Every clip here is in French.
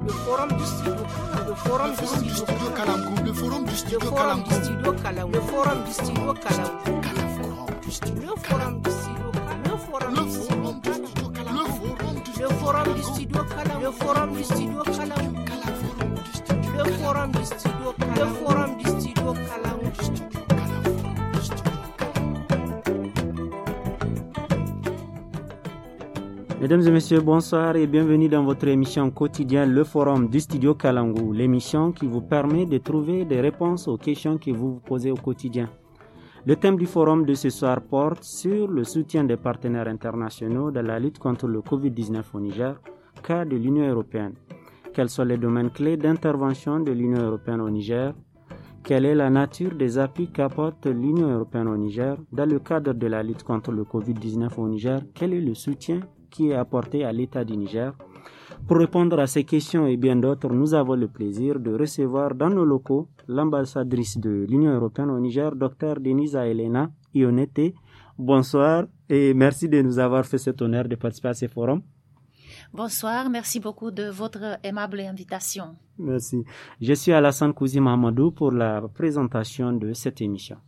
le forum du studio Kalangu, le forum du studio Kalangu, le forum du studio Kalangu, le forum du studio Kalangu, le forum du studio Kalangu, le forum du studio Kalangu, le forum du studio Kalangu, le forum du studio Kalangu, le forum du studio Kalangu, le forum du studio Kalangu. Mesdames et messieurs, bonsoir et bienvenue dans votre émission quotidienne Le Forum du Studio Kalangu, l'émission qui vous permet de trouver des réponses aux questions que vous vous posez au quotidien. Le thème du forum de ce soir porte sur le soutien des partenaires internationaux dans la lutte contre le Covid-19 au Niger, cas de l'Union européenne. Quels sont les domaines clés d'intervention de l'Union européenne au Niger? Quelle est la nature des appuis qu'apporte l'Union européenne au Niger dans le cadre de la lutte contre le Covid-19 au Niger? Quel est le soutien qui est apporté à l'État du Niger? Pour répondre à ces questions et bien d'autres, nous avons le plaisir de recevoir dans nos locaux l'ambassadrice de l'Union européenne au Niger, Dr Denisa Elena Ionete. Bonsoir et merci de nous avoir fait cet honneur de participer à ce forum. Bonsoir, merci beaucoup de votre aimable invitation. Merci. Je suis Alassane Kouzi Mahamadou pour la présentation de cette émission.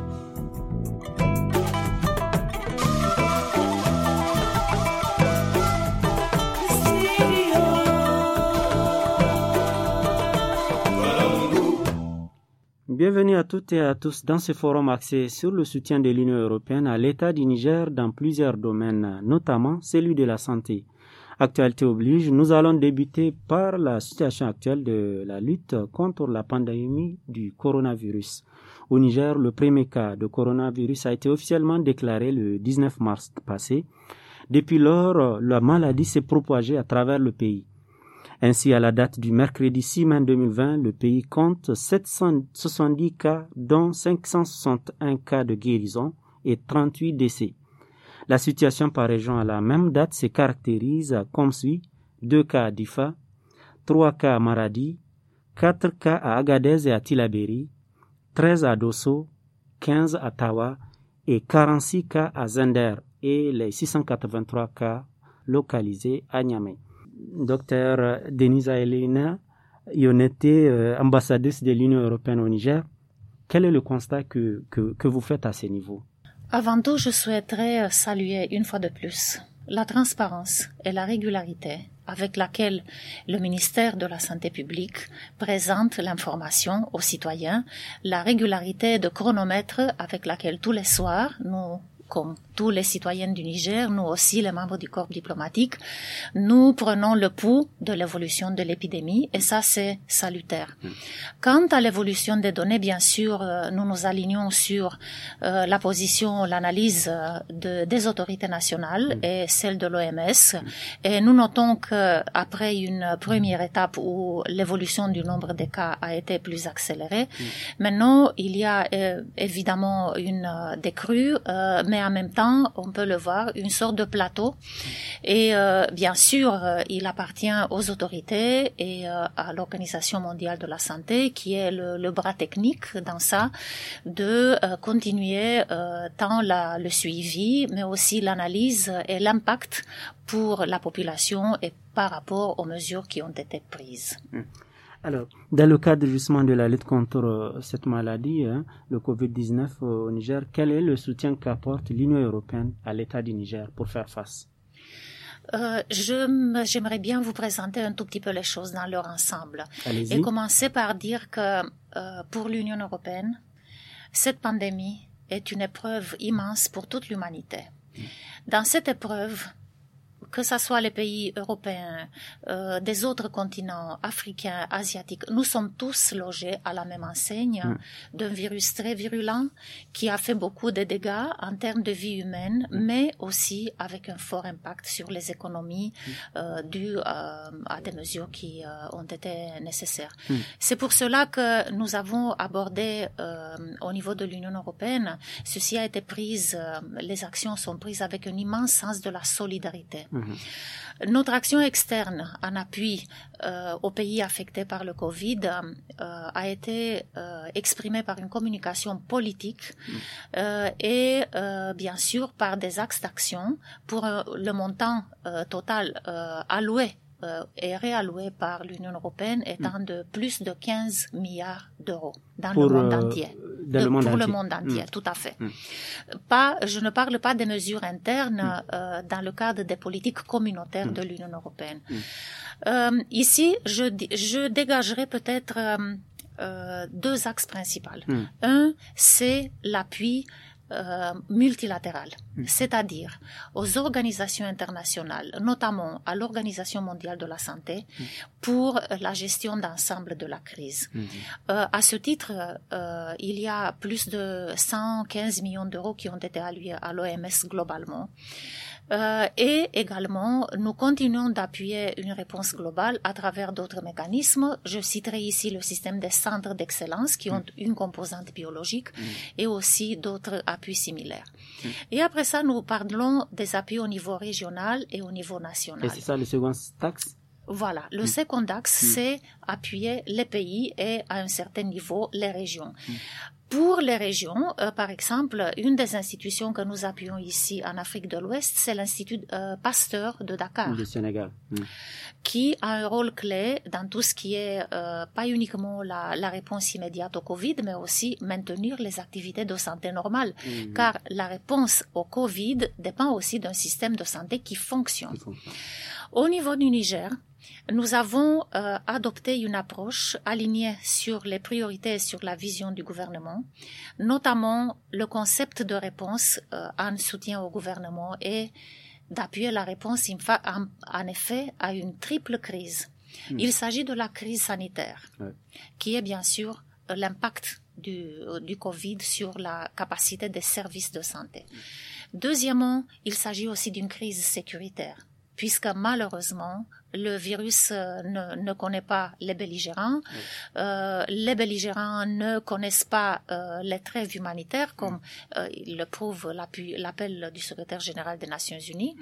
Bienvenue à toutes et à tous dans ce forum axé sur le soutien de l'Union européenne à l'État du Niger dans plusieurs domaines, notamment celui de la santé. Actualité oblige, nous allons débuter par la situation actuelle de la lutte contre la pandémie du coronavirus. Au Niger, le premier cas de coronavirus a été officiellement déclaré le 19 mars passé. Depuis lors, la maladie s'est propagée à travers le pays. Ainsi, à la date du mercredi 6 mai 2020, le pays compte 770 cas, dont 561 cas de guérison et 38 décès. La situation par région à la même date se caractérise comme suit: 2 cas à Difa, 3 cas à Maradi, 4 cas à Agadez et à Tillabéri, 13 à Dosso, 15 à Tawa et 46 cas à Zender et les 683 cas localisés à Niamey. Docteur Denisa Elena Ionete, ambassadrice de l'Union européenne au Niger, quel est le constat que vous faites à ce niveau? Avant tout, je souhaiterais saluer une fois de plus la transparence et la régularité avec laquelle le ministère de la Santé publique présente l'information aux citoyens, la régularité de chronomètre avec laquelle tous les soirs, nous, comme tous les citoyens du Niger, nous aussi les membres du corps diplomatique, nous prenons le pouls de l'évolution de l'épidémie et ça c'est salutaire. Quant à l'évolution des données, bien sûr, nous nous alignons sur la position, l'analyse des autorités nationales et celle de l'OMS et nous notons qu'après une première étape où l'évolution du nombre de cas a été plus accélérée, maintenant il y a évidemment une décrue, mais en même temps on peut le voir, une sorte de plateau et bien sûr il appartient aux autorités et à l'Organisation mondiale de la santé qui est le bras technique dans ça de continuer tant le suivi mais aussi l'analyse et l'impact pour la population et par rapport aux mesures qui ont été prises. Alors, dans le cadre justement de la lutte contre cette maladie, le Covid-19 au Niger, quel est le soutien qu'apporte l'Union européenne à l'État du Niger pour faire face? J'aimerais bien vous présenter un tout petit peu les choses dans leur ensemble. Allez-y. Et commencer par dire que pour l'Union européenne, cette pandémie est une épreuve immense pour toute l'humanité. Dans cette épreuve, que ce soit les pays européens, des autres continents, africains, asiatiques, nous sommes tous logés à la même enseigne d'un virus très virulent qui a fait beaucoup de dégâts en termes de vie humaine, mais aussi avec un fort impact sur les économies dues à des mesures qui ont été nécessaires. C'est pour cela que nous avons abordé au niveau de l'Union européenne, ceci a été pris, les actions sont prises avec un immense sens de la solidarité. Notre action externe en appui aux pays affectés par le Covid a été exprimée par une communication politique et bien sûr par des axes d'action pour le montant total alloué est réalloué par l'Union européenne étant de plus de 15 milliards d'euros dans pour, le monde entier. Pour le monde entier, tout à fait. Je ne parle pas des mesures internes dans le cadre des politiques communautaires de l'Union européenne. Ici, je dégagerai peut-être deux axes principaux. Un, c'est l'appui multilatéral, c'est-à-dire aux organisations internationales, notamment à l'Organisation mondiale de la santé, pour la gestion d'ensemble de la crise. À ce titre, il y a plus de 115 millions d'euros qui ont été alloués à l'OMS globalement. Et également, nous continuons d'appuyer une réponse globale à travers d'autres mécanismes. Je citerai ici le système des centres d'excellence qui ont une composante biologique et aussi d'autres appuis similaires. Et après ça, nous parlons des appuis au niveau régional et au niveau national. Et c'est ça le second axe? Voilà, le second axe, c'est appuyer les pays et à un certain niveau les régions. Pour les régions, par exemple, une des institutions que nous appuyons ici en Afrique de l'Ouest, c'est l'Institut Pasteur de Dakar. Du Sénégal. Qui a un rôle clé dans tout ce qui est pas uniquement la réponse immédiate au Covid, mais aussi maintenir les activités de santé normales. Car la réponse au Covid dépend aussi d'un système de santé qui fonctionne. Au niveau du Niger, nous avons adopté une approche alignée sur les priorités et sur la vision du gouvernement, notamment le concept de réponse en soutien au gouvernement et d'appuyer la réponse en effet à une triple crise. Il s'agit de la crise sanitaire, qui est bien sûr l'impact du Covid sur la capacité des services de santé. Deuxièmement, il s'agit aussi d'une crise sécuritaire, puisque malheureusement, le virus ne connaît pas les belligérants. Les belligérants ne connaissent pas les trêves humanitaires, comme le prouve l'appel du secrétaire général des Nations Unies.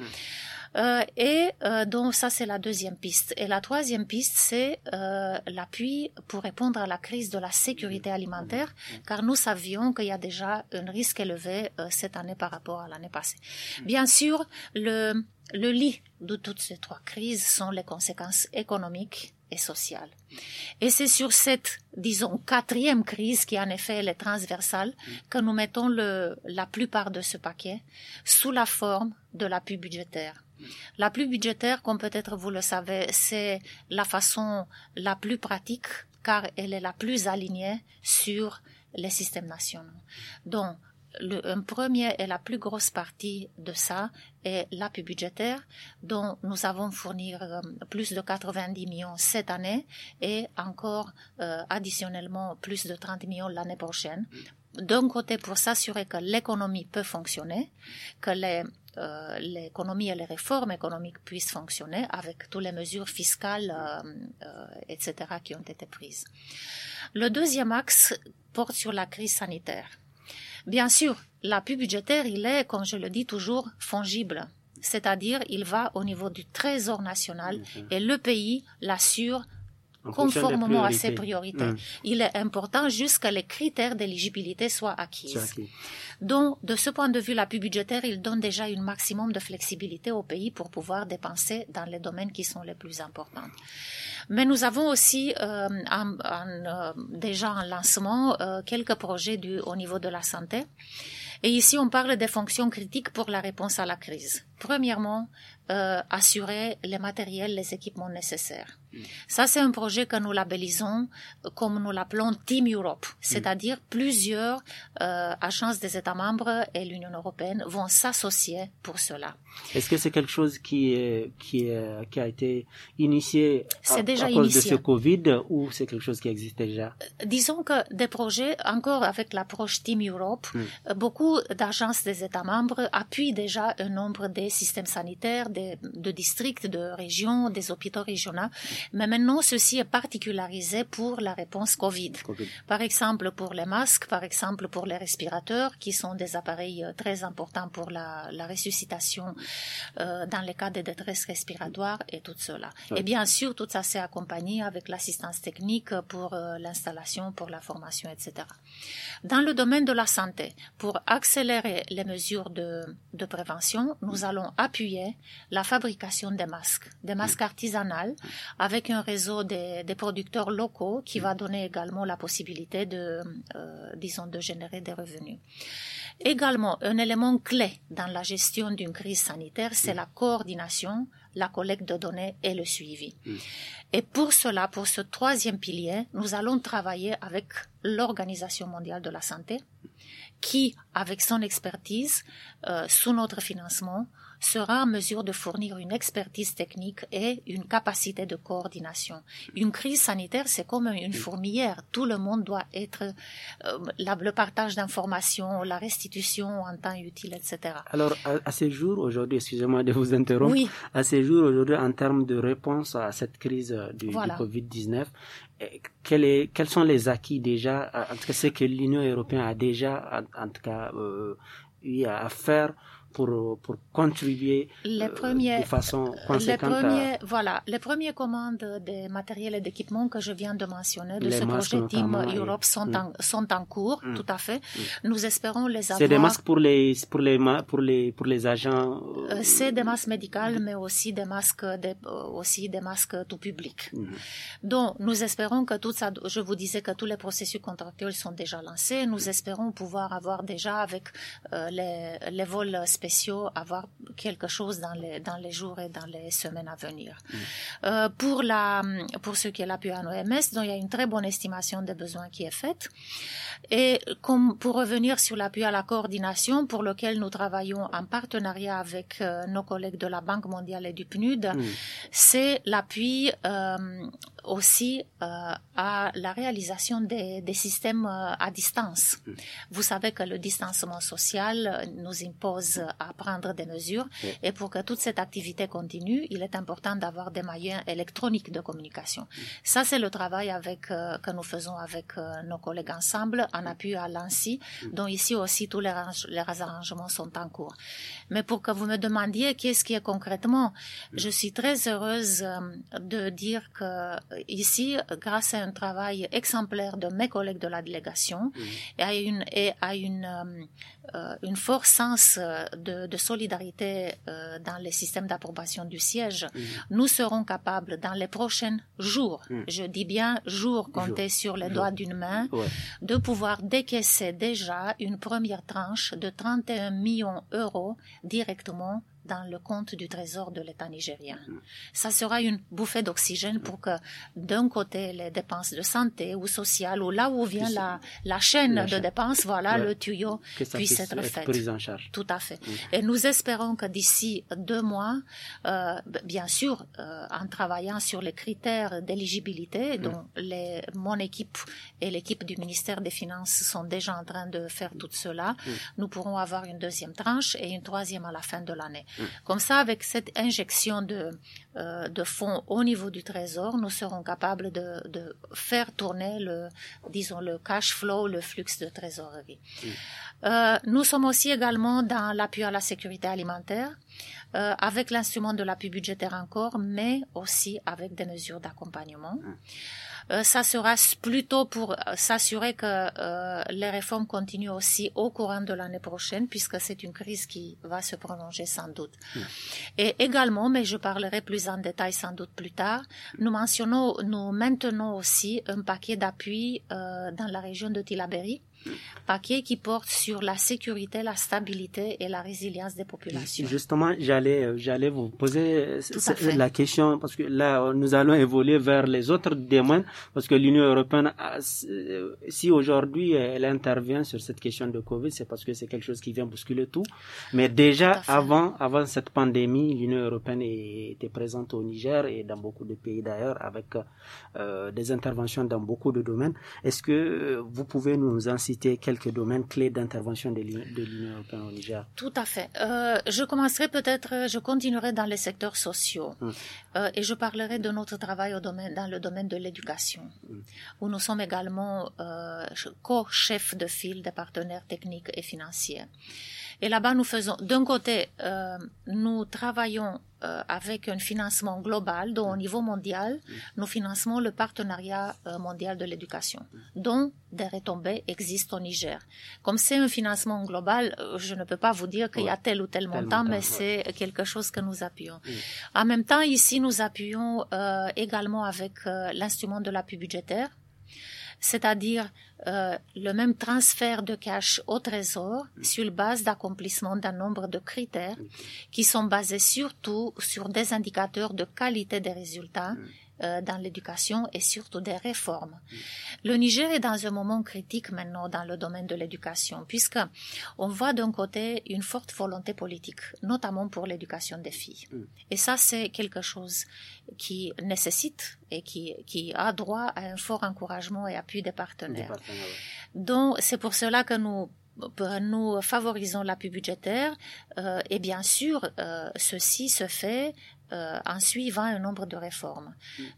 Donc ça, c'est la deuxième piste. Et la troisième piste, c'est l'appui pour répondre à la crise de la sécurité alimentaire, car nous savions qu'il y a déjà un risque élevé cette année par rapport à l'année passée. Bien sûr, le lit de toutes ces trois crises sont les conséquences économiques et sociales. Et c'est sur cette, disons, quatrième crise qui en effet est transversale que nous mettons la plupart de ce paquet sous la forme de l'appui budgétaire. L'appui budgétaire, comme peut-être vous le savez, c'est la façon la plus pratique car elle est la plus alignée sur les systèmes nationaux. Donc, un premier et la plus grosse partie de ça est l'appui budgétaire dont nous avons fourni plus de 90 millions cette année et encore additionnellement plus de 30 millions l'année prochaine. D'un côté pour s'assurer que l'économie peut fonctionner, que l'économie et les réformes économiques puissent fonctionner avec toutes les mesures fiscales, etc. qui ont été prises. Le deuxième axe porte sur la crise sanitaire. Bien sûr, l'appui budgétaire, il est, comme je le dis toujours, fongible. C'est-à-dire, il va au niveau du trésor national et le pays l'assure conformément à ses priorités. Il est important juste que les critères d'éligibilité soient acquis. Donc, de ce point de vue, l'appui budgétaire, il donne déjà un maximum de flexibilité au pays pour pouvoir dépenser dans les domaines qui sont les plus importants. Mais nous avons aussi déjà en lancement quelques projets au niveau de la santé. Et ici, on parle des fonctions critiques pour la réponse à la crise. Premièrement, assurer les matériels, les équipements nécessaires. Ça, c'est un projet que nous labellisons comme nous l'appelons Team Europe, c'est-à-dire plusieurs agences des États membres et l'Union européenne vont s'associer pour cela. Est-ce que c'est quelque chose qui a été initié à cause de ce Covid ou c'est quelque chose qui existe déjà? Disons que des projets, encore avec l'approche Team Europe, beaucoup d'agences des États membres appuient déjà un nombre des systèmes sanitaires, de districts, de régions, des hôpitaux régionaux. Mais maintenant, ceci est particularisé pour la réponse COVID. Par exemple, pour les masques, par exemple, pour les respirateurs, qui sont des appareils très importants pour la ressuscitation dans les cas de détresse respiratoire et tout cela. Et bien sûr, tout ça s'est accompagné avec l'assistance technique pour l'installation, pour la formation, etc. Dans le domaine de la santé, pour accélérer les mesures de prévention, nous allons allons appuyer la fabrication des masques artisanaux, avec un réseau des producteurs locaux qui va donner également la possibilité de générer des revenus. Également, un élément clé dans la gestion d'une crise sanitaire, c'est la coordination, la collecte de données et le suivi. Et pour cela, pour ce troisième pilier, nous allons travailler avec l'Organisation mondiale de la santé, qui, avec son expertise, sous notre financement, sera en mesure de fournir une expertise technique et une capacité de coordination. Une crise sanitaire, c'est comme une fourmilière. Tout le monde doit être le partage d'informations, la restitution en temps utile, etc. Alors, à ce jour, aujourd'hui, excusez-moi de vous interrompre, oui. À ce jour, aujourd'hui, en termes de réponse à cette crise du Covid-19, quels sont les acquis déjà, en tout cas, c'est que l'Union européenne a déjà, en tout cas, eu à faire pour contribuer de façon conséquente les premières commandes des matériels et d'équipements que je viens de mentionner de ce projet Team Europe sont en cours, tout à fait. Nous espérons les avoir. C'est des masques pour les agents. C'est des masques médicaux, mais aussi des masques tout public. Donc, nous espérons que tout ça, je vous disais que tous les processus contractuels sont déjà lancés. Nous espérons pouvoir avoir déjà avec les vols spéciaux avoir quelque chose dans les jours et dans les semaines à venir. Pour ce qui est l'appui à l'OMS, donc il y a une très bonne estimation des besoins qui est faite. Et comme pour revenir sur l'appui à la coordination, pour lequel nous travaillons en partenariat avec nos collègues de la Banque mondiale et du PNUD, c'est l'appui aussi à la réalisation des systèmes à distance. Vous savez que le distanciement social nous impose à prendre des mesures et pour que toute cette activité continue, il est important d'avoir des moyens électroniques de communication. Ça, c'est le travail que nous faisons avec nos collègues ensemble en appui à l'ANSSI, dont ici aussi tous les arrangements sont en cours. Mais pour que vous me demandiez qu'est-ce qui est concrètement, je suis très heureuse de dire que ici, grâce à un travail exemplaire de mes collègues de la délégation et à une fort sens de solidarité dans les systèmes d'approbation du siège, nous serons capables dans les prochains jours, je dis bien jours comptés sur les doigts d'une main, de pouvoir décaisser déjà une première tranche de 31 millions d'euros directement dans le compte du trésor de l'État nigérien. Ça sera une bouffée d'oxygène pour que, d'un côté, les dépenses de santé ou sociales, ou là où vient la chaîne de dépenses, le tuyau puisse être fait. Pris en charge. Tout à fait. Et nous espérons que d'ici 2 mois, bien sûr, en travaillant sur les critères d'éligibilité, dont mon équipe et l'équipe du ministère des Finances sont déjà en train de faire tout cela, nous pourrons avoir une deuxième tranche et une troisième à la fin de l'année. Comme ça, avec cette injection de fonds au niveau du trésor, nous serons capables de faire tourner le cash flow, le flux de trésorerie. Nous sommes aussi également dans l'appui à la sécurité alimentaire, avec l'instrument de l'appui budgétaire encore, mais aussi avec des mesures d'accompagnement. Ça sera plutôt pour s'assurer que les réformes continuent aussi au courant de l'année prochaine, puisque c'est une crise qui va se prolonger sans doute. Et également, mais je parlerai plus en détail sans doute plus tard, nous maintenons aussi un paquet d'appui dans la région de Tillabéri, paquet qui porte sur la sécurité, la stabilité et la résilience des populations. Justement, j'allais vous poser la question, parce que là, nous allons évoluer vers les autres domaines, parce que l'Union européenne, si aujourd'hui elle intervient sur cette question de Covid, c'est parce que c'est quelque chose qui vient bousculer tout. Mais déjà, avant cette pandémie, l'Union européenne était présente au Niger et dans beaucoup de pays d'ailleurs, avec des interventions dans beaucoup de domaines. Est-ce que vous pouvez nous en citer quelques domaines clés d'intervention de l'Union européenne au Niger? Tout à fait. Je continuerai dans les secteurs sociaux et je parlerai de notre travail dans le domaine de l'éducation, où nous sommes également co-chefs de file des partenaires techniques et financiers. Et là-bas, nous faisons, d'un côté, nous travaillons avec un financement global, dont au niveau mondial, nous finançons le partenariat mondial de l'éducation, dont des retombées existent au Niger. Comme c'est un financement global, je ne peux pas vous dire qu'il y a tel ou tel montant, mais c'est quelque chose que nous appuyons. En même temps, ici, nous appuyons également avec l'instrument de l'appui budgétaire, c'est-à-dire le même transfert de cash au trésor sur base d'accomplissement d'un nombre de critères qui sont basés surtout sur des indicateurs de qualité des résultats dans l'éducation et surtout des réformes. Le Niger est dans un moment critique maintenant dans le domaine de l'éducation, puisque on voit d'un côté une forte volonté politique, notamment pour l'éducation des filles. Et ça, c'est quelque chose qui nécessite et qui a droit à un fort encouragement et appui des partenaires. Donc, c'est pour cela que nous favorisons l'appui budgétaire et bien sûr, ceci se fait en suivant un nombre de réformes,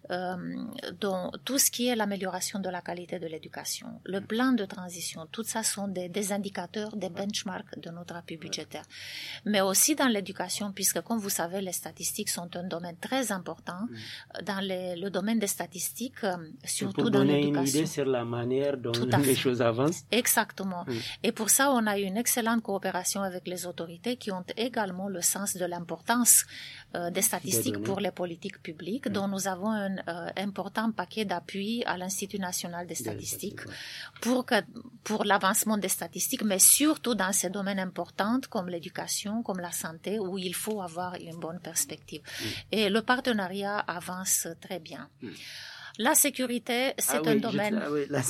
dont tout ce qui est l'amélioration de la qualité de l'éducation, le plan de transition, tout ça sont des indicateurs, des benchmarks de notre appui budgétaire. Mais aussi dans l'éducation, puisque comme vous savez, les statistiques sont un domaine très important dans le domaine des statistiques, surtout dans l'éducation. Pour donner une idée sur la manière dont les choses avancent. Exactement. Et pour ça, on a une excellente coopération avec les autorités qui ont également le sens de l'importance des statistiques pour les politiques publiques, dont nous avons un important paquet d'appui à l'Institut national des statistiques pour l'avancement des statistiques, mais surtout dans ces domaines importants comme l'éducation, comme la santé, où il faut avoir une bonne perspective. Et le partenariat avance très bien. La sécurité, c'est un domaine...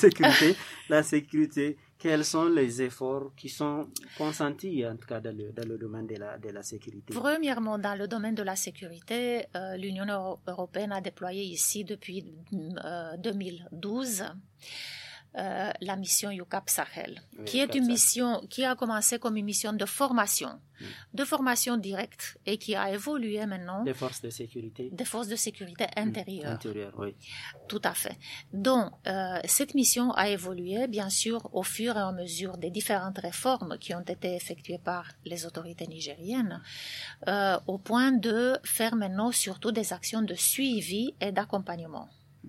La sécurité, quels sont les efforts qui sont consentis, en tout cas, dans le domaine de la sécurité? Premièrement, dans le domaine de la sécurité, l'Union européenne a déployé ici depuis 2012 la mission UCAP Sahel, qui est une mission qui a commencé comme une mission de formation directe et qui a évolué maintenant. Des forces de sécurité. Des forces de sécurité intérieures. Oui. Tout à fait. Donc, cette mission a évolué, bien sûr, au fur et à mesure des différentes réformes qui ont été effectuées par les autorités nigériennes, au point de faire maintenant surtout des actions de suivi et d'accompagnement.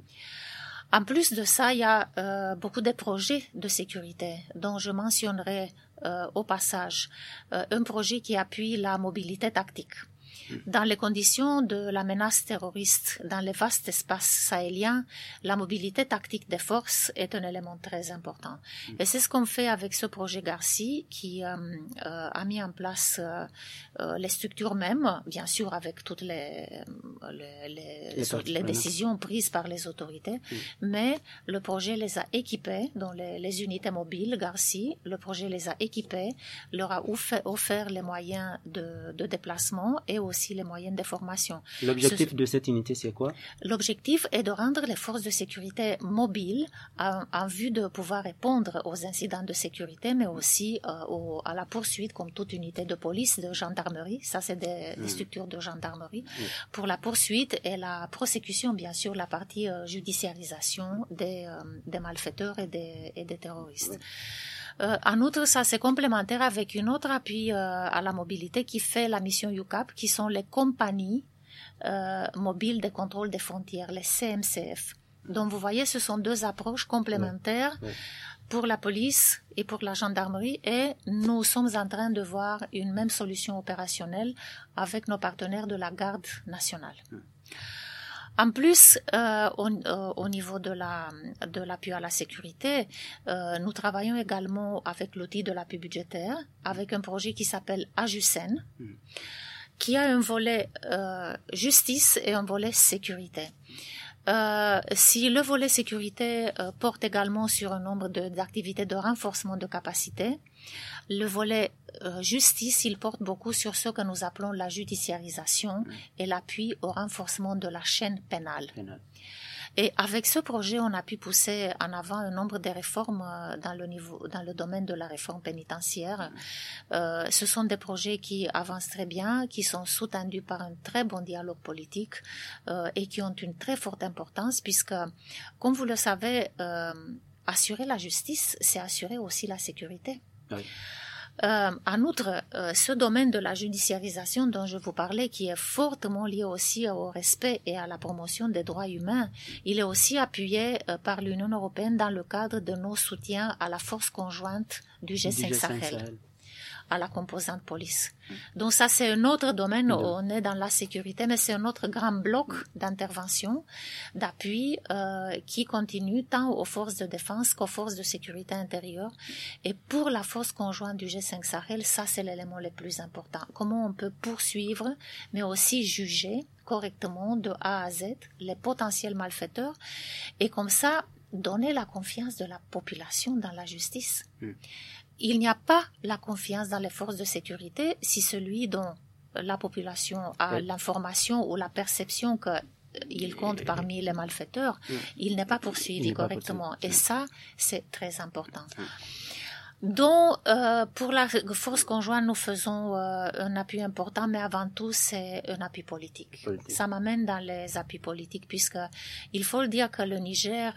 En plus de ça, il y a beaucoup de projets de sécurité dont je mentionnerai au passage un projet qui appuie la mobilité tactique. Dans les conditions de la menace terroriste dans les vastes espaces sahéliens, la mobilité tactique des forces est un élément très important. Et c'est ce qu'on fait avec ce projet Garci qui a mis en place les structures mêmes, bien sûr avec toutes les décisions prises par les autorités, mais le projet les a équipés, dont les unités mobiles Garci, le projet les a équipés, leur a offert les moyens de déplacement et aussi les moyens de formation. L'objectif de cette unité, c'est quoi? L'objectif est de rendre les forces de sécurité mobiles en vue de pouvoir répondre aux incidents de sécurité, mais aussi à la poursuite, comme toute unité de police, de gendarmerie. Ça, c'est des structures de gendarmerie. Pour la poursuite et la prosécution, bien sûr, la partie judiciarisation des malfaiteurs et des terroristes. En outre, ça c'est complémentaire avec une autre appui à la mobilité qui fait la mission UCAP, qui sont les compagnies mobiles de contrôle des frontières, les CMCF. Donc vous voyez, ce sont deux approches complémentaires pour la police et pour la gendarmerie, et nous sommes en train de voir une même solution opérationnelle avec nos partenaires de la Garde nationale. En plus, au niveau de l'appui à la sécurité, nous travaillons également avec l'outil de l'appui budgétaire, avec un projet qui s'appelle Ajusen, qui a un volet justice et un volet sécurité. Si le volet sécurité porte également sur un nombre d'activités de renforcement de capacité, le volet justice, il porte beaucoup sur ce que nous appelons la judiciarisation et l'appui au renforcement de la chaîne pénale. Et avec ce projet, on a pu pousser en avant un nombre de réformes dans le domaine de la réforme pénitentiaire. Ce sont des projets qui avancent très bien, qui sont sous-tendus par un très bon dialogue politique et qui ont une très forte importance puisque, comme vous le savez, assurer la justice, c'est assurer aussi la sécurité. Oui. En outre, ce domaine de la judiciarisation dont je vous parlais, qui est fortement lié aussi au respect et à la promotion des droits humains, il est aussi appuyé par l'Union européenne dans le cadre de nos soutiens à la force conjointe du G5 Sahel, à la composante police. Donc ça, c'est un autre domaine où on est dans la sécurité, mais c'est un autre grand bloc d'intervention, d'appui, qui continue tant aux forces de défense qu'aux forces de sécurité intérieure. Et pour la force conjointe du G5 Sahel, ça, c'est l'élément le plus important. Comment on peut poursuivre, mais aussi juger correctement de A à Z les potentiels malfaiteurs, et comme ça, donner la confiance de la population dans la justice. Il n'y a pas la confiance dans les forces de sécurité si celui dont la population a l'information ou la perception qu'il compte parmi les malfaiteurs, il n'est pas poursuivi correctement. Et ça, c'est très important. Donc, pour la force conjointe, nous faisons un appui important, mais avant tout, c'est un appui politique. Ça m'amène dans les appuis politiques, puisque il faut le dire que le Niger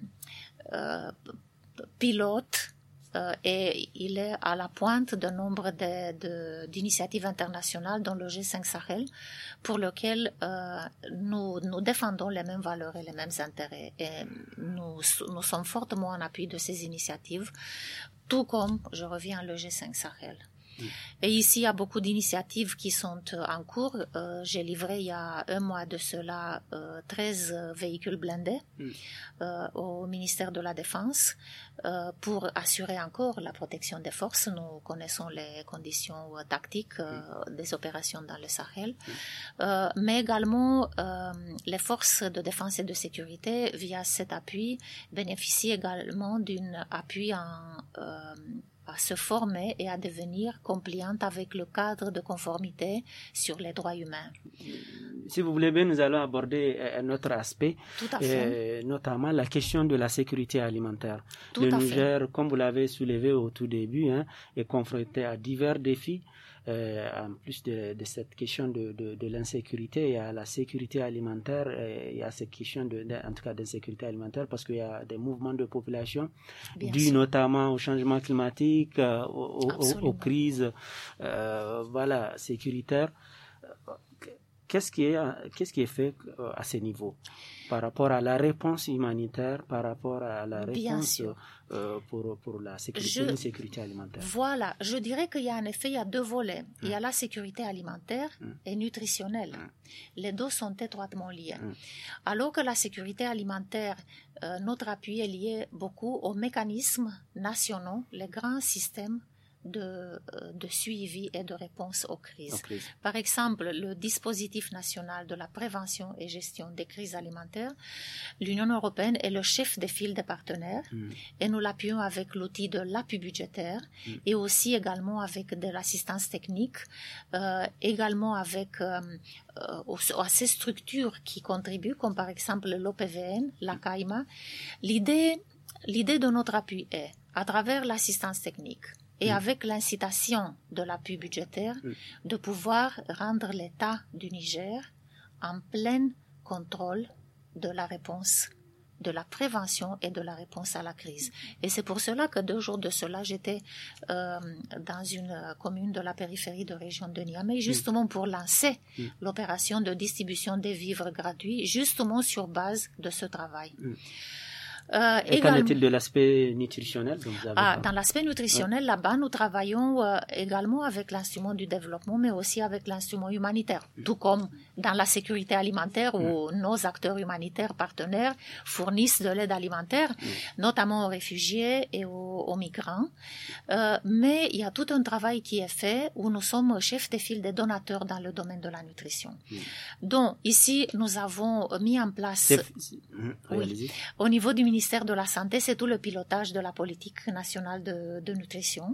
pilote et il est à la pointe de nombre d'initiatives internationales dont le G5 Sahel, pour lequel nous défendons les mêmes valeurs et les mêmes intérêts. Et nous sommes fortement en appui de ces initiatives, tout comme, je reviens, le G5 Sahel. Et ici, il y a beaucoup d'initiatives qui sont en cours. J'ai livré il y a un mois de cela 13 véhicules blindés au ministère de la Défense pour assurer encore la protection des forces. Nous connaissons les conditions tactiques des opérations dans le Sahel. Mais également, les forces de défense et de sécurité, via cet appui, bénéficient également d'un appui à se former et à devenir compliante avec le cadre de conformité sur les droits humains. Si vous voulez bien, nous allons aborder un autre aspect, notamment la question de la sécurité alimentaire. Le Niger, comme vous l'avez soulevé au tout début, est confronté à divers défis. En plus de cette question de l'insécurité, il y a la sécurité alimentaire, il y a cette question en tout cas d'insécurité alimentaire, parce qu'il y a des mouvements de population dus notamment au changement climatique, aux crises sécuritaires. Qu'est-ce qui est fait à ce niveau par rapport à la réponse humanitaire, par rapport à la réponse pour la sécurité alimentaire? Voilà, je dirais qu'il y a en effet, il y a deux volets. Il y a la sécurité alimentaire et nutritionnelle. Les deux sont étroitement liés. Alors que la sécurité alimentaire, notre appui est lié beaucoup aux mécanismes nationaux, les grands systèmes de suivi et de réponse aux crises. Par exemple, le dispositif national de la prévention et gestion des crises alimentaires, l'Union européenne est le chef de file des partenaires et nous l'appuyons avec l'outil de l'appui budgétaire et aussi également avec de l'assistance technique, également avec à ces structures qui contribuent, comme par exemple l'OPVN, la CAIMA. L'idée de notre appui est, à travers l'assistance technique, et avec l'incitation de l'appui budgétaire, de pouvoir rendre l'État du Niger en plein contrôle de la réponse, de la prévention et de la réponse à la crise. Et c'est pour cela que 2 jours de cela, j'étais dans une commune de la périphérie de région de Niamey, justement pour lancer l'opération de distribution des vivres gratuits, justement sur base de ce travail. Et qu'en est-il de l'aspect nutritionnel dont vous avez dans l'aspect nutritionnel, là-bas, nous travaillons également avec l'instrument du développement, mais aussi avec l'instrument humanitaire. Tout comme dans la sécurité alimentaire, où nos acteurs humanitaires partenaires fournissent de l'aide alimentaire, notamment aux réfugiés et aux migrants. Mais il y a tout un travail qui est fait, où nous sommes chefs de file des donateurs dans le domaine de la nutrition. Donc, ici, nous avons mis en place... au niveau du ministère de la Santé, c'est tout le pilotage de la politique nationale de nutrition,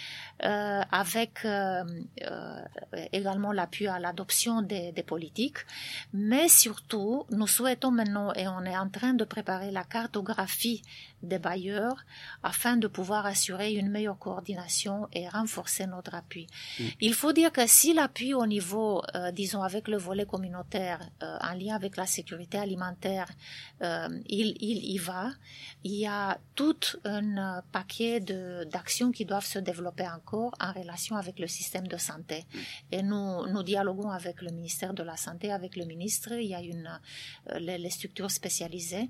avec également l'appui à l'adoption des politiques. Mais surtout, nous souhaitons maintenant, et on est en train de préparer la cartographie des bailleurs afin de pouvoir assurer une meilleure coordination et renforcer notre appui. Il faut dire que si l'appui au niveau, disons avec le volet communautaire, en lien avec la sécurité alimentaire, il y va, il y a tout un paquet d'actions qui doivent se développer encore en relation avec le système de santé. Et nous dialoguons avec le ministère de la Santé, avec le ministre. Il y a les structures spécialisées.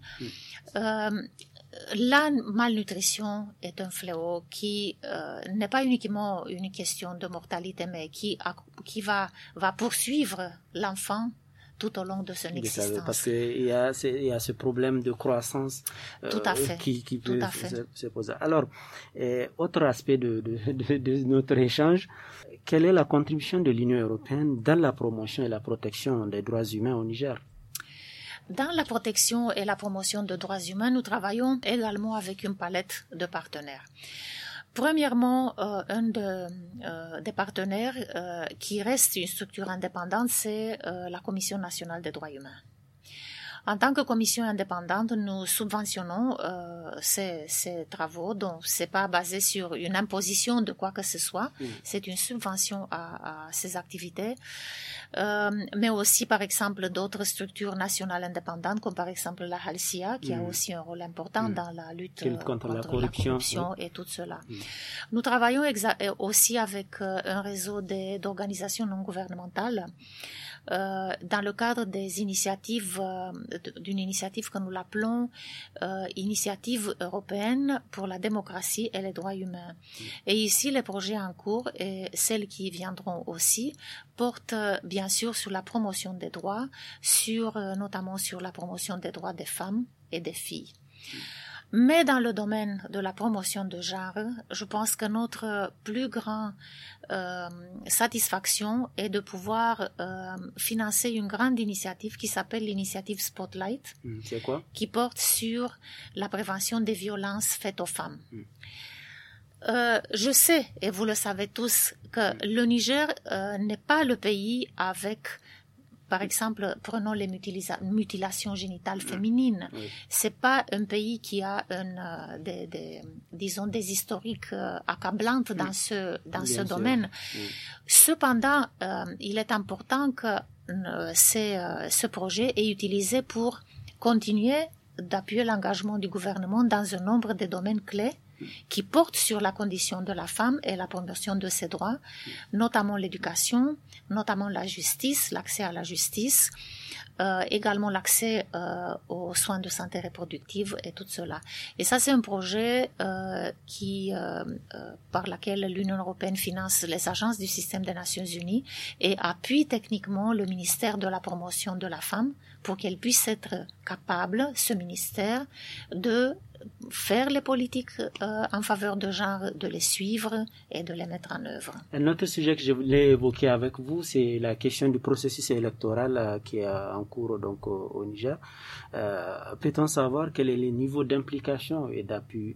La malnutrition est un fléau qui n'est pas uniquement une question de mortalité, mais qui va poursuivre l'enfant tout au long de son existence. Parce qu'il y a ce problème de croissance qui peut se poser. Alors, autre aspect de notre échange, quelle est la contribution de l'Union européenne dans la promotion et la protection des droits humains au Niger? Dans la protection et la promotion des droits humains, nous travaillons également avec une palette de partenaires. Premièrement, un des partenaires qui reste une structure indépendante, c'est la Commission nationale des droits humains. En tant que commission indépendante, nous subventionnons ces travaux, donc c'est pas basé sur une imposition de quoi que ce soit, c'est une subvention à ces activités, mais aussi par exemple d'autres structures nationales indépendantes, comme par exemple la Halcia, qui a aussi un rôle important dans la lutte contre la corruption et tout cela. Nous travaillons aussi avec un réseau d'organisations non gouvernementales, dans le cadre des initiatives, d'une initiative que nous l'appelons Initiative européenne pour la démocratie et les droits humains. Et ici, les projets en cours et celles qui viendront aussi portent bien sûr sur la promotion des droits, notamment sur la promotion des droits des femmes et des filles. Mais dans le domaine de la promotion de genre, je pense que notre plus grande satisfaction est de pouvoir financer une grande initiative qui s'appelle l'initiative Spotlight. C'est quoi? Qui porte sur la prévention des violences faites aux femmes. Je sais, et vous le savez tous, que le Niger n'est pas le pays avec... Par exemple, prenons les mutilations génitales féminines. C'est pas un pays qui a des historiques accablantes dans ce domaine. Cependant, il est important que ce projet est utilisé pour continuer d'appuyer l'engagement du gouvernement dans un nombre de domaines clés qui portent sur la condition de la femme et la promotion de ses droits, notamment l'éducation, notamment la justice, l'accès à la justice, également l'accès aux soins de santé reproductive et tout cela. Et ça, c'est un projet par lequel l'Union européenne finance les agences du système des Nations Unies et appuie techniquement le ministère de la promotion de la femme pour qu'elle puisse être capable, ce ministère, de faire les politiques en faveur de genre, de les suivre et de les mettre en œuvre. Un autre sujet que je voulais évoquer avec vous, c'est la question du processus électoral qui est en cours donc au Niger. Peut-on savoir quel est le niveau d'implication et d'appui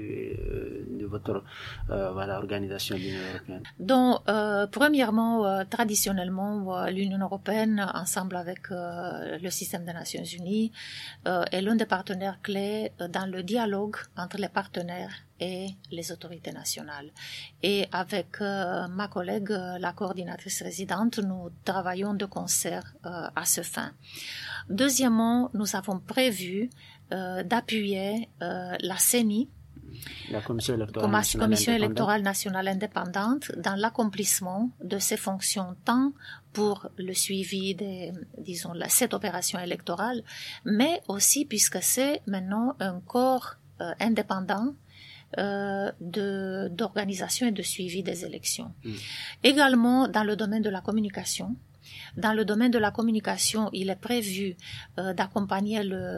de votre organisation de l'Union européenne? Donc, premièrement, traditionnellement, l'Union européenne, ensemble avec le système des Nations Unies, est l'un des partenaires clés dans le dialogue entre les partenaires et les autorités nationales. Et avec ma collègue, la coordinatrice résidente, nous travaillons de concert à ce fin. Deuxièmement, nous avons prévu d'appuyer la CENI, la Commission électorale nationale indépendante, dans l'accomplissement de ses fonctions tant pour le suivi cette opération électorale, mais aussi puisque c'est maintenant un corps indépendant d'organisation et de suivi des élections. Également dans le domaine de la communication. Dans le domaine de la communication, il est prévu d'accompagner le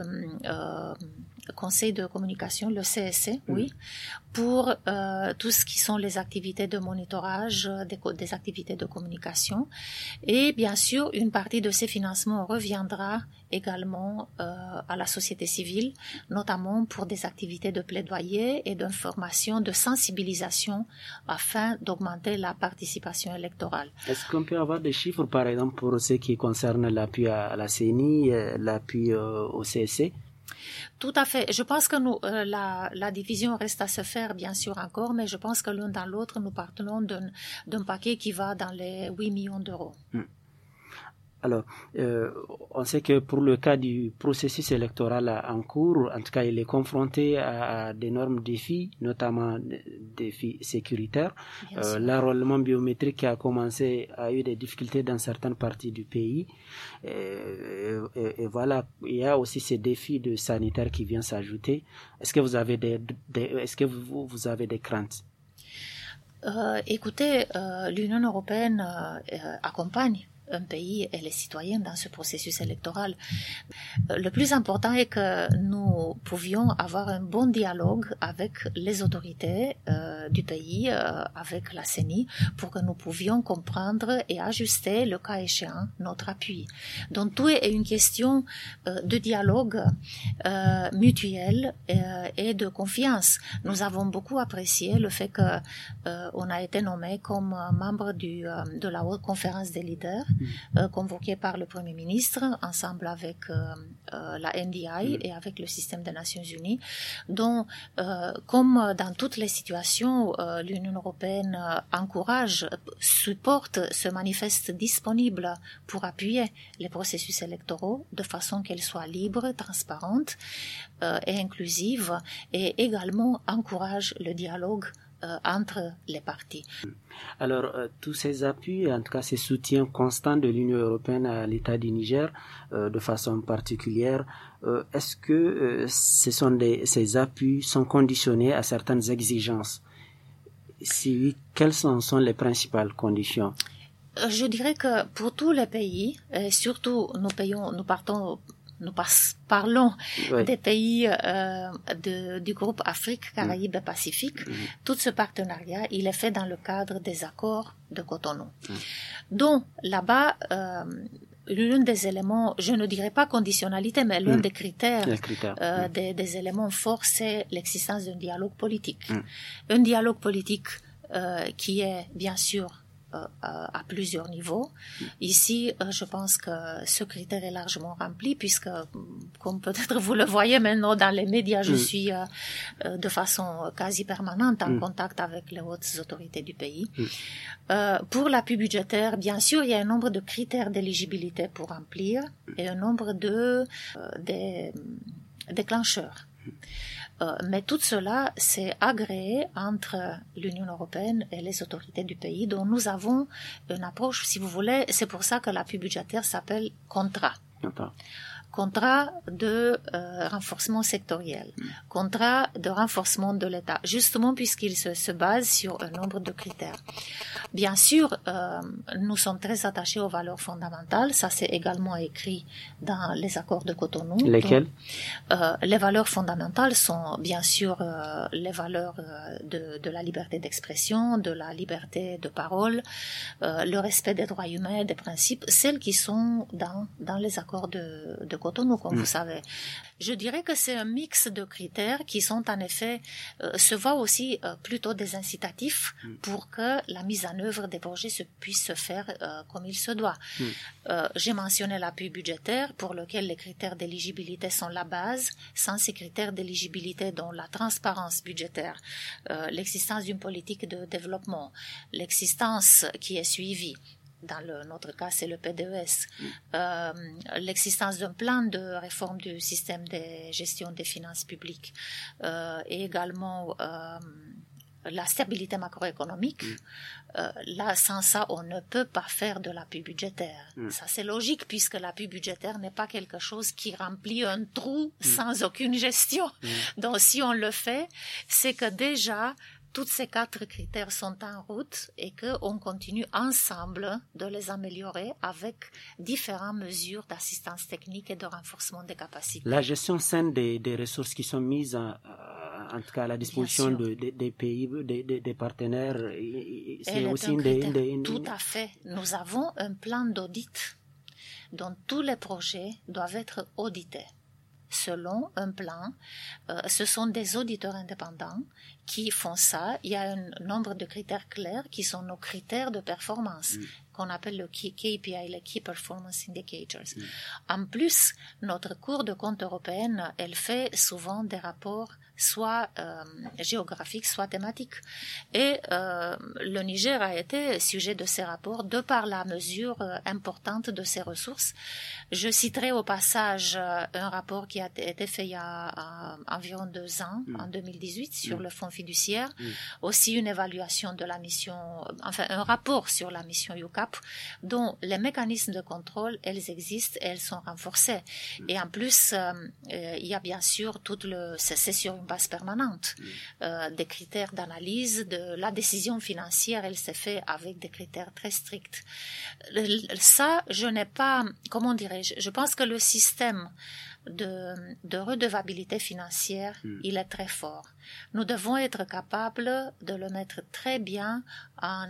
Conseil de communication, le CSC, pour tout ce qui sont les activités de monitorage, des activités de communication. Et bien sûr, une partie de ces financements reviendra également à la société civile, notamment pour des activités de plaidoyer et d'information, de sensibilisation, afin d'augmenter la participation électorale. Est-ce qu'on peut avoir des chiffres, par exemple, pour ce qui concerne l'appui à la CENI, l'appui au CSC? Tout à fait. Je pense que la division reste à se faire, bien sûr, encore, mais je pense que l'un dans l'autre, nous partons d'un paquet qui va dans les 8 millions d'euros. Alors, on sait que pour le cas du processus électoral en cours, en tout cas, il est confronté à d'énormes défis, notamment défis sécuritaires. L'enrôlement biométrique qui a commencé a eu des difficultés dans certaines parties du pays. Et voilà, il y a aussi ces défis de sanitaire qui viennent s'ajouter. Est-ce que vous avez vous avez des craintes? Écoutez, l'Union européenne accompagne un pays et les citoyens dans ce processus électoral. Le plus important est que nous pouvions avoir un bon dialogue avec les autorités du pays, avec la CENI, pour que nous pouvions comprendre et ajuster, le cas échéant, notre appui. Donc tout est une question de dialogue mutuel et de confiance. Nous avons beaucoup apprécié le fait que on a été nommé comme membre de la haute conférence des leaders, convoqué par le Premier ministre, ensemble avec la NDI et avec le système des Nations Unies. Donc, comme dans toutes les situations, l'Union européenne encourage, supporte, se manifeste disponible pour appuyer les processus électoraux de façon qu'elles soient libres, transparentes et inclusives, et également encourage le dialogue entre les partis. Alors, tous ces appuis, en tout cas ces soutiens constants de l'Union européenne à l'État du Niger, de façon particulière, est-ce que ces appuis sont conditionnés à certaines exigences? Si oui, quelles sont les principales conditions? Je dirais que pour tous les pays, et surtout nous parlons des pays du groupe Afrique, Caraïbes et Pacifique. Tout ce partenariat, il est fait dans le cadre des accords de Cotonou. Donc, là-bas, l'un des éléments, je ne dirais pas conditionnalité, mais l'un des critères, des éléments forts, c'est l'existence d'un dialogue politique. Un dialogue politique qui est, bien sûr, à plusieurs niveaux. Ici, je pense que ce critère est largement rempli puisque, comme peut-être vous le voyez maintenant dans les médias, je suis de façon quasi permanente en contact avec les hautes autorités du pays. Pour l'appui budgétaire, bien sûr, il y a un nombre de critères d'éligibilité pour remplir et un nombre de déclencheurs. Mais tout cela, c'est agréé entre l'Union européenne et les autorités du pays. Donc nous avons une approche, si vous voulez, c'est pour ça que l'appui budgétaire s'appelle contrat. Contrat de renforcement sectoriel, contrat de renforcement de l'État, justement puisqu'il se base sur un nombre de critères. Bien sûr, nous sommes très attachés aux valeurs fondamentales, ça c'est également écrit dans les accords de Cotonou. Lesquelles? Les valeurs fondamentales sont bien sûr les valeurs de la liberté d'expression, de la liberté de parole, le respect des droits humains, des principes, celles qui sont dans les accords de Cotonou, comme vous savez. Je dirais que c'est un mix de critères qui sont en effet, se voient aussi plutôt des incitatifs pour que la mise en œuvre des projets puisse se faire comme il se doit. J'ai mentionné l'appui budgétaire pour lequel les critères d'éligibilité sont la base. Sans ces critères d'éligibilité, dont la transparence budgétaire, l'existence d'une politique de développement, l'existence qui est suivie, dans notre cas, c'est le PDES, l'existence d'un plan de réforme du système de gestion des finances publiques et également la stabilité macroéconomique. Là, sans ça, on ne peut pas faire de l'appui budgétaire. Ça, c'est logique, puisque l'appui budgétaire n'est pas quelque chose qui remplit un trou sans aucune gestion. Donc, si on le fait, c'est que déjà, tous ces 4 critères sont en route et qu'on continue ensemble de les améliorer avec différentes mesures d'assistance technique et de renforcement des capacités. La gestion saine des ressources qui sont mises en tout cas à la disposition des pays, des partenaires, c'est aussi une... Tout à fait. Nous avons un plan d'audit dont tous les projets doivent être audités. Selon un plan, ce sont des auditeurs indépendants qui font ça. Il y a un nombre de critères clairs qui sont nos critères de performance. qu'on appelle le KPI, les Key Performance Indicators. En plus, notre Cour de compte européenne, elle fait souvent des rapports soit géographiques, soit thématiques. Et le Niger a été sujet de ces rapports de par la mesure importante de ses ressources. Je citerai au passage un rapport qui a été fait il y a environ 2 ans, en 2018, sur le fonds fiduciaire. Aussi une évaluation de la mission, enfin un rapport sur la mission UCAP, dont les mécanismes de contrôle, elles existent et elles sont renforcés. Et en plus, il y a bien sûr c'est sur une base permanente, des critères d'analyse de la décision financière, elle s'est faite avec des critères très stricts. Ça, je n'ai pas, comment dirais-je, je pense que le système de redevabilité financière, il est très fort. Nous devons être capables de le mettre très bien en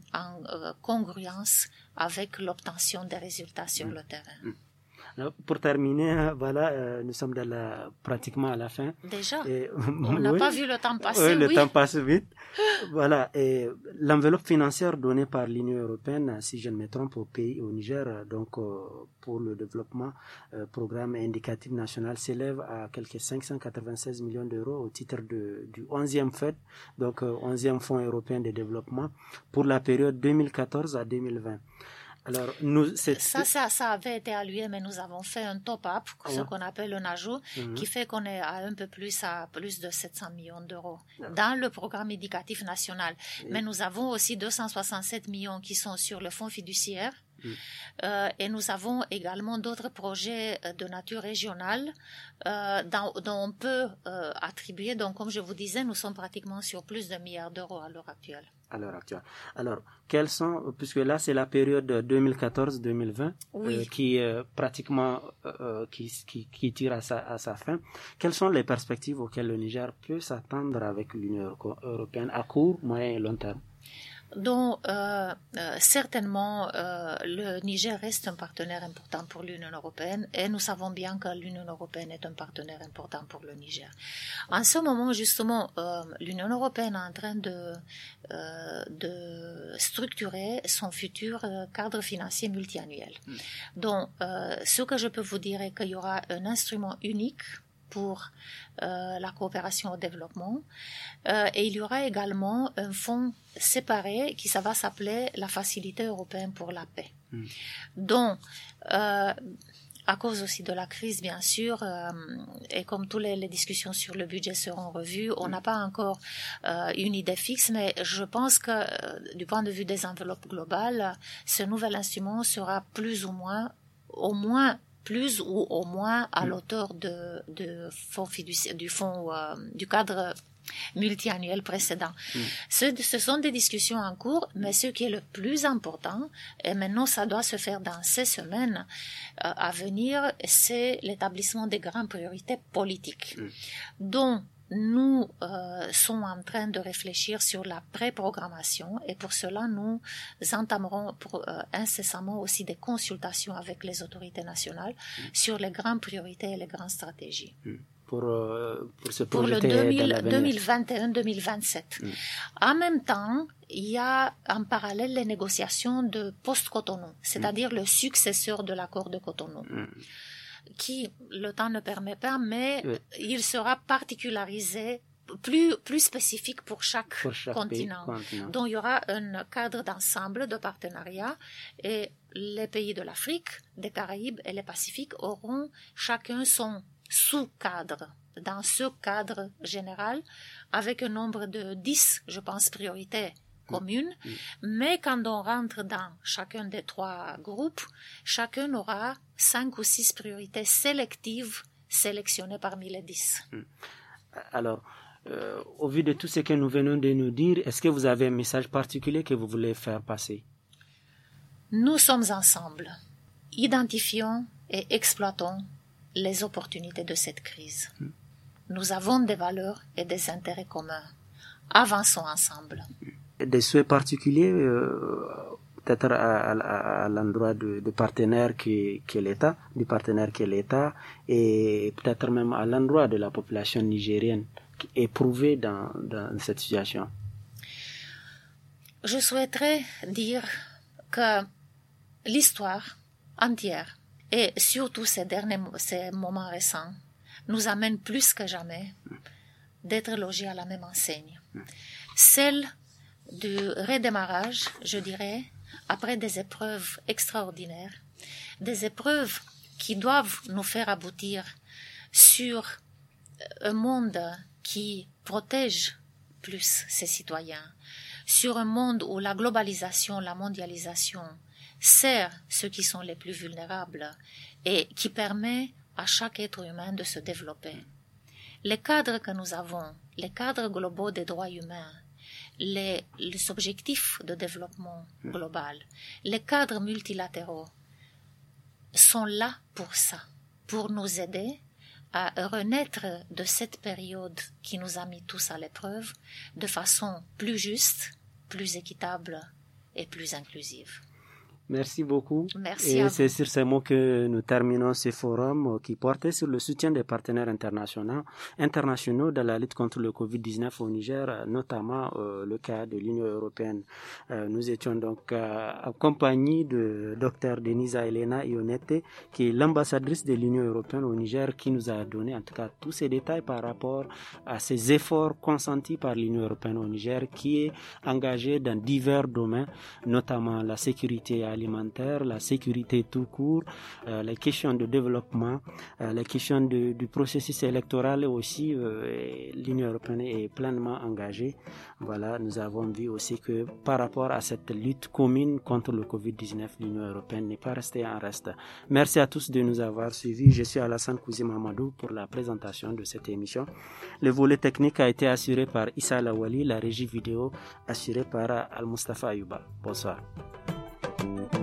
congruence avec l'obtention des résultats sur le terrain. Alors, pour terminer, voilà, nous sommes pratiquement à la fin. Déjà, on n'a pas vu le temps passer. Le temps passe vite. Voilà, et l'enveloppe financière donnée par l'Union européenne, si je ne me trompe, au Niger, donc pour le développement, programme indicatif national, s'élève à quelques 596 millions d'euros au titre du 11e FED, donc 11e Fonds européen de développement, pour la période 2014 à 2020. Alors, ça avait été alloué, mais nous avons fait un top-up, ce qu'on appelle un ajout, qui fait qu'on est à un peu plus à plus de 700 millions d'euros dans le programme éducatif national. Mais nous avons aussi 267 millions qui sont sur le fonds fiduciaire. Et nous avons également d'autres projets de nature régionale dont on peut attribuer. Donc, comme je vous disais, nous sommes pratiquement sur plus de 1 milliard d'euros à l'heure actuelle. Alors, quels sont, puisque là c'est la période 2014-2020 qui pratiquement qui tire à sa fin, quelles sont les perspectives auxquelles le Niger peut s'attendre avec l'Union européenne à court, moyen et long terme? Donc, certainement, le Niger reste un partenaire important pour l'Union européenne et nous savons bien que l'Union européenne est un partenaire important pour le Niger. En ce moment, justement, l'Union européenne est en train de structurer son futur cadre financier multiannuel. Donc, ce que je peux vous dire est qu'il y aura un instrument unique pour la coopération au développement et il y aura également un fonds séparé qui ça va s'appeler la Facilité européenne pour la paix. Donc, à cause aussi de la crise, bien sûr, et comme toutes les discussions sur le budget seront revues, on n'a pas encore une idée fixe, mais je pense que du point de vue des enveloppes globales, ce nouvel instrument sera plus ou moins, plus ou au moins à l'auteur du cadre multiannuel précédent. Ce sont des discussions en cours, mais ce qui est le plus important, et maintenant ça doit se faire dans ces semaines à venir, c'est l'établissement des grandes priorités politiques, dont nous sommes en train de réfléchir sur la pré-programmation et pour cela nous entamerons incessamment aussi des consultations avec les autorités nationales sur les grandes priorités et les grandes stratégies. Pour se pour le projeter 2021-2027. En même temps, il y a en parallèle les négociations de post-Cotonou, c'est-à-dire le successeur de l'accord de Cotonou. Qui le temps ne permet pas, mais il sera particularisé, plus spécifique pour chaque continent. Donc il y aura un cadre d'ensemble de partenariat et les pays de l'Afrique, des Caraïbes et les Pacifiques auront chacun son sous-cadre. Dans ce cadre général, avec un nombre de 10, je pense, priorités communes, mais quand on rentre dans chacun des 3 groupes, chacun aura 5 ou 6 priorités sélectives sélectionnées parmi les 10. Alors, au vu de tout ce que nous venons de nous dire, est-ce que vous avez un message particulier que vous voulez faire passer? Nous sommes ensemble. Identifions et exploitons les opportunités de cette crise. Nous avons des valeurs et des intérêts communs. Avançons ensemble. Des souhaits particuliers, peut-être à l'endroit du partenaire qui est l'État, et peut-être même à l'endroit de la population nigérienne éprouvée dans cette situation. Je souhaiterais dire que l'histoire entière, et surtout ces moments récents, nous amènent plus que jamais d'être logés à la même enseigne. Celle du redémarrage, je dirais, après des épreuves extraordinaires, des épreuves qui doivent nous faire aboutir sur un monde qui protège plus ses citoyens, sur un monde où la globalisation, la mondialisation sert ceux qui sont les plus vulnérables et qui permet à chaque être humain de se développer. Les cadres que nous avons, les cadres globaux des droits humains, les objectifs de développement global, les cadres multilatéraux sont là pour ça, pour nous aider à renaître de cette période qui nous a mis tous à l'épreuve de façon plus juste, plus équitable et plus inclusive. Merci beaucoup. Merci et à c'est vous. sur ces mots que nous terminons ce forum qui portait sur le soutien des partenaires internationaux dans la lutte contre le Covid-19 au Niger, notamment le cas de l'Union européenne. Nous étions donc accompagnés de Dr Denisa Elena Ionete, qui est l'ambassadrice de l'Union européenne au Niger, qui nous a donné en tout cas tous ces détails par rapport à ces efforts consentis par l'Union européenne au Niger, qui est engagée dans divers domaines, notamment la sécurité alimentaire, la sécurité tout court, les questions de développement, les questions du processus électoral aussi. L'Union européenne est pleinement engagée. Voilà, nous avons vu aussi que par rapport à cette lutte commune contre le Covid-19, l'Union européenne n'est pas restée en reste. Merci à tous de nous avoir suivis. Je suis Alassane Kouzi Mamadou pour la présentation de cette émission. Le volet technique a été assuré par Issa Lawali, la régie vidéo assurée par Al-Mustafa Ayouba. Bonsoir.